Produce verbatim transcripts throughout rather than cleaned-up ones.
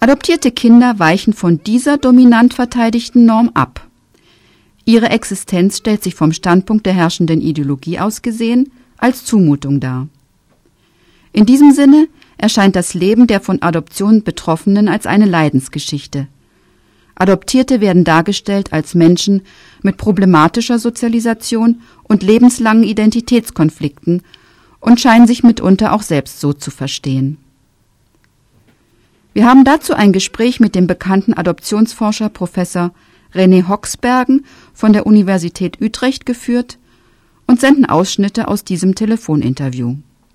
Adoptierte Kinder weichen von dieser dominant verteidigten Norm ab. Ihre Existenz stellt sich vom Standpunkt der herrschenden Ideologie aus gesehen als Zumutung dar. In diesem Sinne erscheint das Leben der von Adoption Betroffenen als eine Leidensgeschichte. Adoptierte werden dargestellt als Menschen mit problematischer Sozialisation und lebenslangen Identitätskonflikten und scheinen sich mitunter auch selbst so zu verstehen. Wir haben dazu ein Gespräch mit dem bekannten Adoptionsforscher Professor René Hochsbergen von der Universität Utrecht geführt und senden Ausschnitte aus diesem Telefoninterview.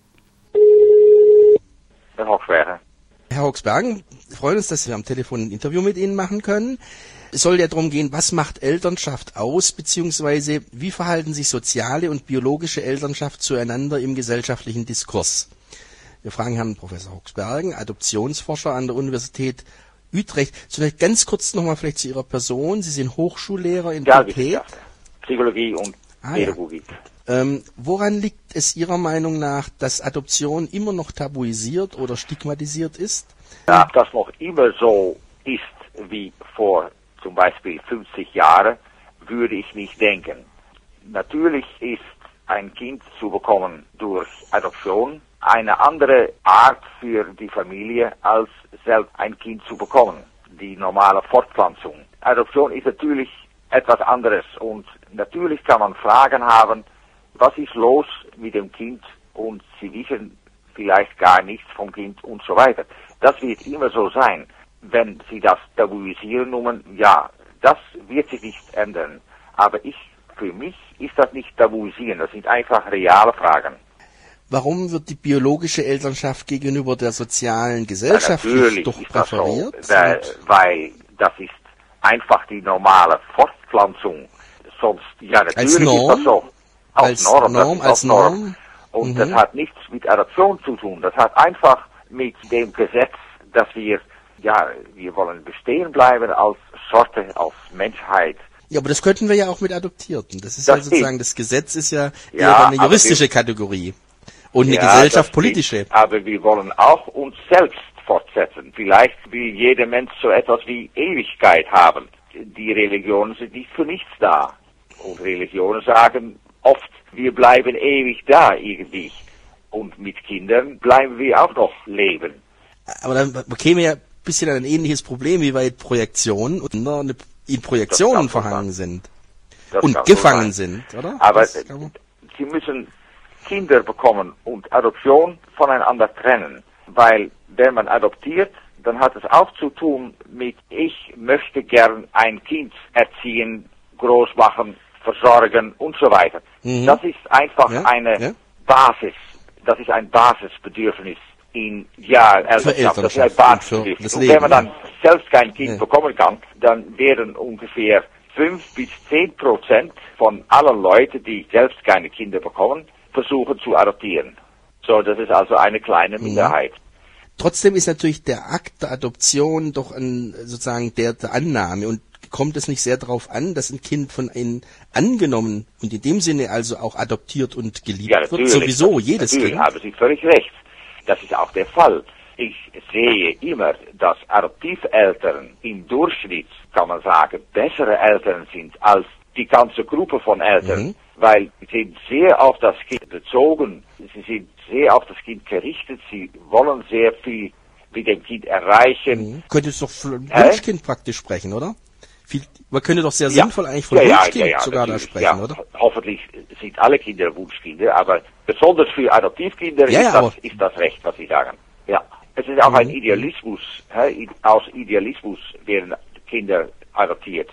Herr Hochsbergen. Herr Hochsbergen, wir freuen uns, dass wir am Telefon ein Interview mit Ihnen machen können. Es soll ja darum gehen, was macht Elternschaft aus, beziehungsweise wie verhalten sich soziale und biologische Elternschaft zueinander im gesellschaftlichen Diskurs. Wir fragen Herrn Professor Hochsbergen, Adoptionsforscher an der Universität Utrecht. Zunächst ganz kurz nochmal vielleicht zu Ihrer Person. Sie sind Hochschullehrer in Pubertät. Psychologie und ah, Pädagogik. Ja. Ähm, woran liegt es Ihrer Meinung nach, dass Adoption immer noch tabuisiert oder stigmatisiert ist? Ja, das noch immer so ist wie vor zum Beispiel fünfzig Jahren, würde ich nicht denken. Natürlich ist ein Kind zu bekommen durch Adoption eine andere Art für die Familie, als selbst ein Kind zu bekommen. Die normale Fortpflanzung. Adoption ist natürlich etwas anderes und natürlich kann man Fragen haben, was ist los mit dem Kind und sie wissen vielleicht gar nichts vom Kind und so weiter. Das wird immer so sein. Wenn Sie das tabuisieren nennen, ja, das wird sich nicht ändern. Aber ich, für mich ist das nicht tabuisieren, das sind einfach reale Fragen. Warum wird die biologische Elternschaft gegenüber der sozialen gesellschaftlich doch präferiert? So, weil, weil das ist einfach die normale Fortpflanzung. Sonst, ja, natürlich als Norm? ist das so. Als, als Norm, Norm, als Norm. Norm. Und mhm. das hat nichts mit Adoption zu tun. Das hat einfach mit dem Gesetz, dass wir, ja, wir wollen bestehen bleiben als Sorte, als Menschheit. Ja, aber das könnten wir ja auch mit Adoptierten. Das ist das ja sozusagen, stimmt. Das Gesetz ist ja, ja eher eine juristische wir, Kategorie. Und eine ja, Gesellschaft politische. Stimmt, aber wir wollen auch uns selbst fortsetzen. Vielleicht will jeder Mensch so etwas wie Ewigkeit haben. Die Religionen sind nicht für nichts da. Und Religionen sagen oft, wir bleiben ewig da irgendwie. Und mit Kindern bleiben wir auch noch leben. Aber dann bekämen wir ja ein bisschen ein ähnliches Problem, wie bei Projektionen und in Projektionen verhangen sind. Das und gefangen so sind, oder? Aber sie müssen Kinder bekommen und Adoption voneinander trennen. Weil wenn man adoptiert, dann hat es auch zu tun mit, ich möchte gern ein Kind erziehen, groß machen, versorgen und so weiter. Mhm. Das ist einfach ja, eine ja. Basis, das ist ein Basisbedürfnis in, ja, Elternschaft, das ist ein Basisbedürfnis. Und, und wenn man dann selbst kein Kind ja. bekommen kann, dann werden ungefähr fünf bis zehn Prozent von allen Leuten, die selbst keine Kinder bekommen, versuchen zu adoptieren. So, das ist also eine kleine Minderheit. Mhm. Trotzdem ist natürlich der Akt der Adoption doch ein, sozusagen der, der Annahme und kommt es nicht sehr darauf an, dass ein Kind von Ihnen angenommen und in dem Sinne also auch adoptiert und geliebt ja, wird? Sowieso, jedes natürlich Kind. Haben Sie völlig recht. Das ist auch der Fall. Ich sehe immer, dass Adoptiveltern im Durchschnitt, kann man sagen, bessere Eltern sind als die ganze Gruppe von Eltern, mhm. weil sie sind sehr auf das Kind bezogen, sie sind sehr auf das Kind gerichtet, sie wollen sehr viel mit dem Kind erreichen. Mhm. Könnte es doch von Wunschkind praktisch sprechen, oder? Viel, man könnte doch sehr ja. sinnvoll eigentlich von ja, Wunschkind ja, ja, sogar da sprechen, ja, oder? Hoffentlich sind alle Kinder Wunschkinder, aber besonders für Adoptivkinder ja, ist, ja, das, ist das recht, was Sie sagen. Ja, es ist auch mhm. ein Idealismus. He? Aus Idealismus werden Kinder adoptiert,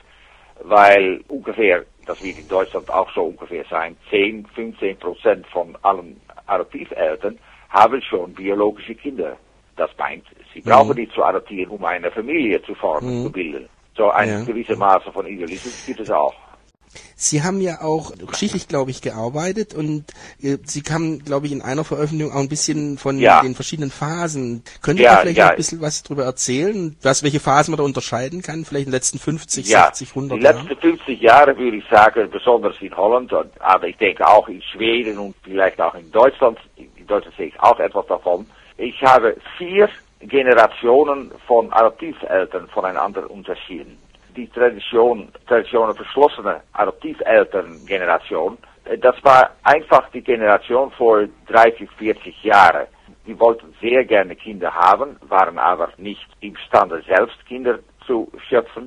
weil ungefähr, das wird in Deutschland auch so ungefähr sein, zehn, fünfzehn Prozent von allen Adoptiveltern haben schon biologische Kinder. Das meint, sie brauchen mhm. die zu adoptieren, um eine Familie zu formen, mhm. zu bilden. So ein ja. gewisses Maße von Idealismus gibt es auch. Sie haben ja auch geschichtlich, glaube ich, gearbeitet und äh, Sie kamen, glaube ich, in einer Veröffentlichung auch ein bisschen von ja. den verschiedenen Phasen. Können Sie ja, da vielleicht ja. ein bisschen was darüber erzählen, was, welche Phasen man da unterscheiden kann, vielleicht in den letzten fünfzig, ja. sechzig, hundert Jahren? Die letzten fünfzig Jahre würde ich sagen, besonders in Holland, aber ich denke auch in Schweden und vielleicht auch in Deutschland. In Deutschland sehe ich auch etwas davon. Ich habe vier Generationen von Adoptiveltern voneinander unterschieden. Die Tradition, Tradition verschlossene Adoptivelterngeneration, das war einfach die Generation vor dreißig, vierzig Jahren. Die wollten sehr gerne Kinder haben, waren aber nicht imstande, selbst Kinder zu schöpfen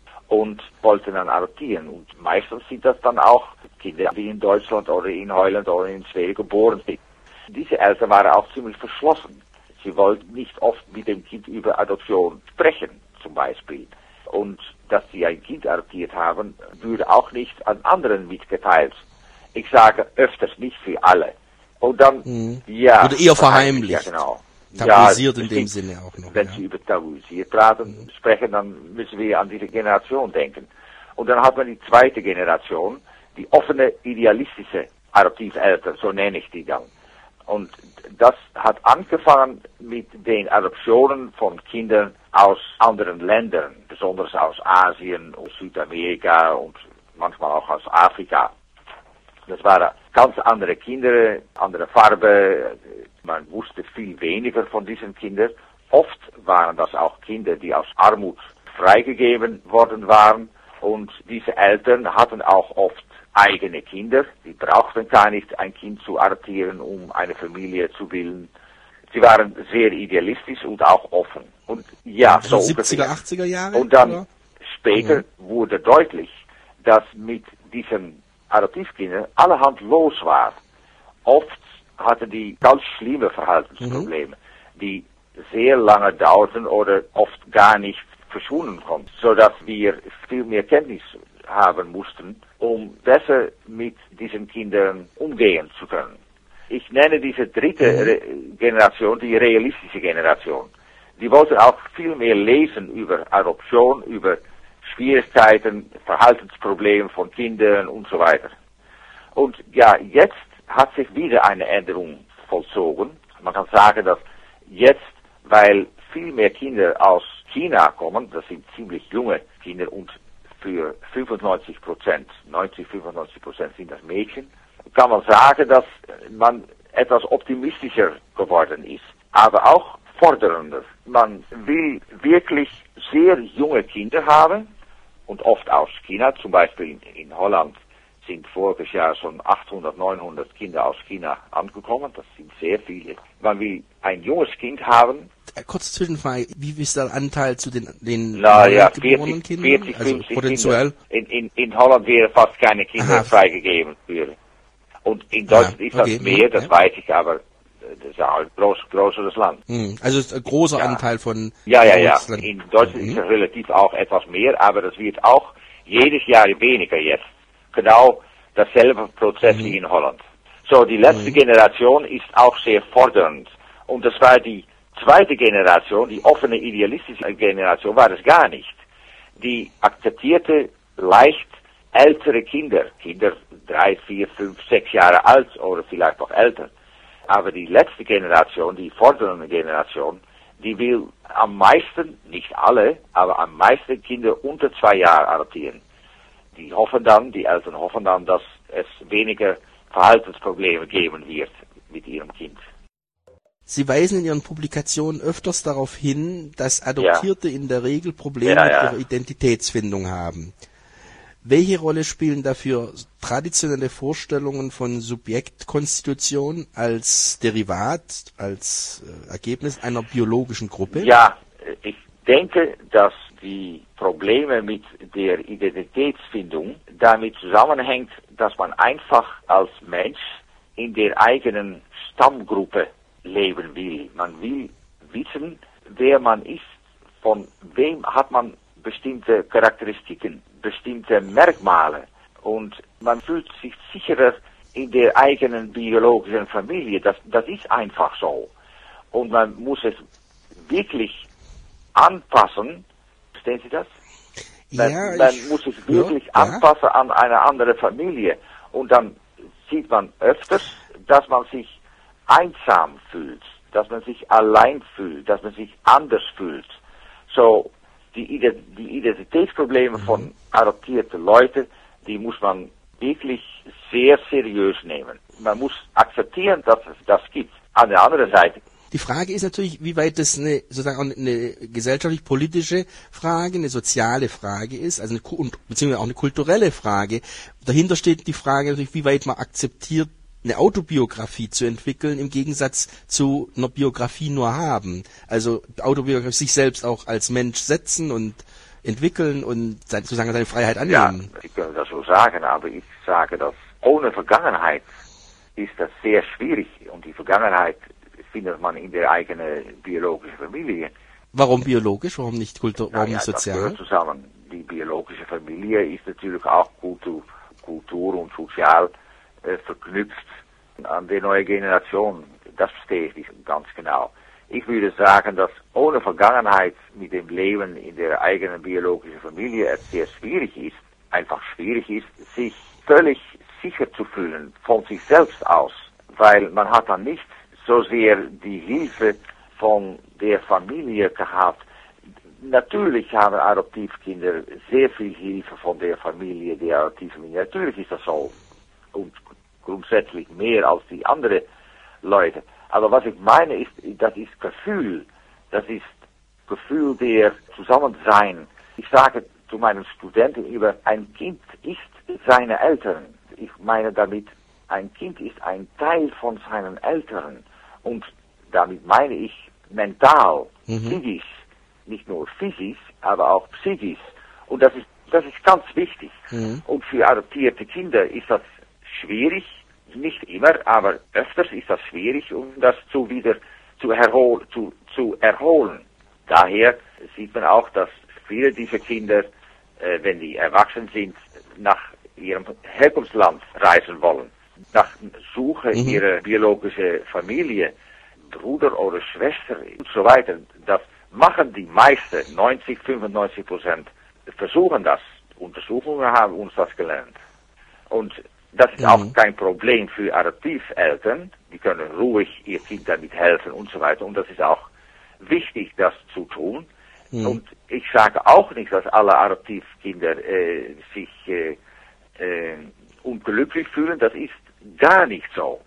und wollten dann adoptieren. Und meistens sind das dann auch Kinder, die in Deutschland oder in Holland oder in Schweden geboren sind. Diese Eltern waren auch ziemlich verschlossen. Sie wollten nicht oft mit dem Kind über Adoption sprechen, zum Beispiel. Und dass sie ein Kind adoptiert haben, würde auch nicht an anderen mitgeteilt. Ich sage öfters, nicht für alle. Und dann, mhm. ja. Oder eher verheimlicht. Ja, genau. Tabuisiert ja, in dem Sinne auch noch. Wenn ja. Sie über tabuisiert praten, mhm. sprechen, dann müssen wir an diese Generation denken. Und dann hat man die zweite Generation, die offene, idealistische Adoptiveltern, so nenne ich die dann. Und das hat angefangen mit den Adoptionen von Kindern aus anderen Ländern, besonders aus Asien und Südamerika und manchmal auch aus Afrika. Das waren ganz andere Kinder, andere Farbe. Man wusste viel weniger von diesen Kindern. Oft waren das auch Kinder, die aus Armut freigegeben worden waren. Und diese Eltern hatten auch oft eigene Kinder. Die brauchten gar nicht ein Kind zu adoptieren, um eine Familie zu bilden. Sie waren sehr idealistisch und auch offen. Und ja, also so siebziger, ungefähr. achtziger Jahre? Und dann oder? später mhm. wurde deutlich, dass mit diesen Adoptivkindern allerhand los war. Oft hatten die ganz schlimme Verhaltensprobleme, mhm. die sehr lange dauerten oder oft gar nicht verschwunden konnten, sodass wir viel mehr Kenntnis haben mussten, um besser mit diesen Kindern umgehen zu können. Ich nenne diese dritte mhm. Re Generation die realistische Generation. Die wollten auch viel mehr lesen über Adoption, über Schwierigkeiten, Verhaltensprobleme von Kindern und so weiter. Und ja, jetzt hat sich wieder eine Änderung vollzogen. Man kann sagen, dass jetzt, weil viel mehr Kinder aus China kommen, das sind ziemlich junge Kinder und für fünfundneunzig Prozent, neunzig, fünfundneunzig Prozent sind das Mädchen, kann man sagen, dass man etwas optimistischer geworden ist, aber auch fordernder. Man will wirklich sehr junge Kinder haben und oft aus China, zum Beispiel in Holland sind voriges Jahr schon achthundert, neunhundert Kinder aus China angekommen, das sind sehr viele. Man will ein junges Kind haben. Kurz Zwischenfrage, wie ist der Anteil zu den, den Na, ja, geborenen vierzig, Kindern? vierzig, also potenziell? Kinder. In, in, in Holland wären fast keine Kinder Aha. freigegeben. Für. Und in Deutschland ah, ist das okay. mehr, das ja. weiß ich, aber das ist ja ein groß, größeres Land. Hm, also ist ein großer ja. Anteil von Ja, ja, ja. In Deutschland mhm. ist es relativ auch etwas mehr, aber das wird auch jedes Jahr weniger jetzt. Genau dasselbe Prozess mhm. wie in Holland. So, die letzte mhm. Generation ist auch sehr fordernd. Und das war die zweite Generation, die offene, idealistische Generation, war das gar nicht. Die akzeptierte leicht ältere Kinder, Kinder drei, vier, fünf, sechs Jahre alt oder vielleicht noch älter. Aber die letzte Generation, die fordernde Generation, die will am meisten, nicht alle, aber am meisten Kinder unter zwei Jahre adoptieren. Die hoffen dann, die Eltern hoffen dann, dass es weniger Verhaltensprobleme geben wird mit ihrem Kind. Sie weisen in Ihren Publikationen öfters darauf hin, dass Adoptierte ja. in der Regel Probleme ja, ja. mit ihrer Identitätsfindung haben. Welche Rolle spielen dafür traditionelle Vorstellungen von Subjektkonstitution als Derivat, als äh, Ergebnis einer biologischen Gruppe? Ja, ich denke, dass die Probleme mit der Identitätsfindung damit zusammenhängt, dass man einfach als Mensch in der eigenen Stammgruppe leben will. Man will wissen, wer man ist, von wem hat man bestimmte Charakteristiken, bestimmte Merkmale und man fühlt sich sicherer in der eigenen biologischen Familie. Das, das ist einfach so. Und man muss es wirklich anpassen. Verstehen Sie das? Man, ja, man ich, muss es wirklich ja, anpassen ja. an eine andere Familie. Und dann sieht man öfters, dass man sich einsam fühlt, dass man sich allein fühlt, dass man sich anders fühlt. So, die, die Identitätsprobleme mhm. von adoptierten Leuten, die muss man wirklich sehr seriös nehmen. Man muss akzeptieren, dass es das gibt. An der anderen Seite Die Frage ist natürlich, wie weit das eine sozusagen eine gesellschaftlich-politische Frage, eine soziale Frage ist, also eine, beziehungsweise auch eine kulturelle Frage. Dahinter steht die Frage natürlich, wie weit man akzeptiert, eine Autobiografie zu entwickeln, im Gegensatz zu einer Biografie nur haben. Also Autobiografie sich selbst auch als Mensch setzen und entwickeln und sozusagen seine Freiheit annehmen. Ja, ich kann das so sagen, aber ich sage, dass ohne Vergangenheit ist das sehr schwierig. Und die Vergangenheit findet man in der eigenen biologischen Familie. Warum biologisch? Warum nicht kultur, warum ja, nicht ja, sozial? Das gehört zusammen. Die biologische Familie ist natürlich auch Kultur, Kultur und sozial äh, verknüpft an die neue Generation. Das verstehe ich nicht ganz genau. Ich würde sagen, dass ohne Vergangenheit mit dem Leben in der eigenen biologischen Familie es sehr schwierig ist, einfach schwierig ist, sich völlig sicher zu fühlen von sich selbst aus, weil man hat dann nicht so sehr die Hilfe von der Familie gehabt. Natürlich haben Adoptivkinder sehr viel Hilfe von der Familie, der Adoptivfamilie. Natürlich ist das so und grundsätzlich mehr als die anderen Leute. Aber was ich meine ist, das ist Gefühl, das ist Gefühl der Zusammensein. Ich sage zu meinen Studenten über, ein Kind ist seine Eltern. Ich meine damit, ein Kind ist ein Teil von seinen Eltern. Und damit meine ich mental, mhm. psychisch, nicht nur physisch, aber auch psychisch. Und das ist, das ist ganz wichtig. Mhm. Und für adoptierte Kinder ist das schwierig, nicht immer, aber öfters ist das schwierig, um das zu wieder zu, erhol zu, zu erholen. Daher sieht man auch, dass viele dieser Kinder, äh, wenn die erwachsen sind, nach ihrem Herkunftsland reisen wollen, nach Suche mhm. ihrer biologischen Familie, Bruder oder Schwester und so weiter. Das machen die meisten, neunzig, fünfundneunzig Prozent, versuchen das. Untersuchungen haben uns das gelernt. Und das ist mhm. auch kein Problem für Adoptiveltern. Die können ruhig ihr Kind damit helfen und so weiter. Und das ist auch wichtig, das zu tun. Mhm. Und ich sage auch nicht, dass alle Adoptivkinder äh, sich äh, äh, unglücklich fühlen. Das ist gar nicht so.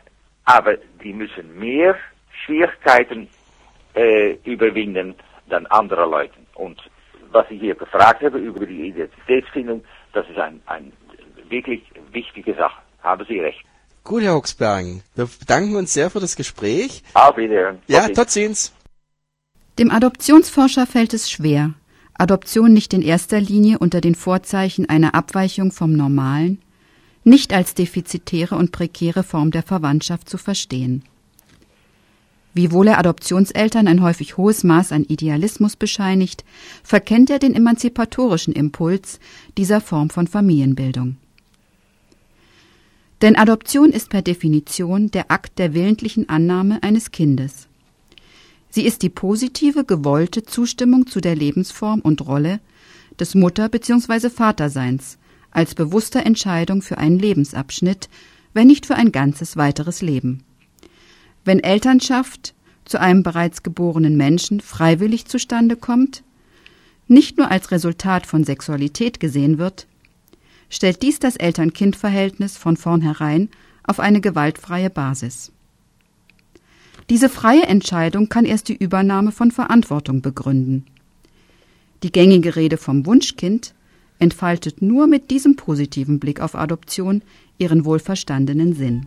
Aber die müssen mehr Schwierigkeiten äh, überwinden dann andere Leute. Und was ich hier gefragt habe über die Identitätsfindung, das ist ein, ein wirklich wichtige Sache. Haben Sie recht. Gut, Herr Hochsbergen. Wir bedanken uns sehr für das Gespräch. Auf Wiedersehen. Ja, tot ziens. Dem Adoptionsforscher fällt es schwer, Adoption nicht in erster Linie unter den Vorzeichen einer Abweichung vom Normalen, nicht als defizitäre und prekäre Form der Verwandtschaft zu verstehen. Wiewohl er Adoptionseltern ein häufig hohes Maß an Idealismus bescheinigt, verkennt er den emanzipatorischen Impuls dieser Form von Familienbildung. Denn Adoption ist per Definition der Akt der willentlichen Annahme eines Kindes. Sie ist die positive, gewollte Zustimmung zu der Lebensform und Rolle des Mutter- bzw. Vaterseins als bewusster Entscheidung für einen Lebensabschnitt, wenn nicht für ein ganzes weiteres Leben. Wenn Elternschaft zu einem bereits geborenen Menschen freiwillig zustande kommt, nicht nur als Resultat von Sexualität gesehen wird, stellt dies das Eltern-Kind-Verhältnis von vornherein auf eine gewaltfreie Basis. Diese freie Entscheidung kann erst die Übernahme von Verantwortung begründen. Die gängige Rede vom Wunschkind entfaltet nur mit diesem positiven Blick auf Adoption ihren wohlverstandenen Sinn.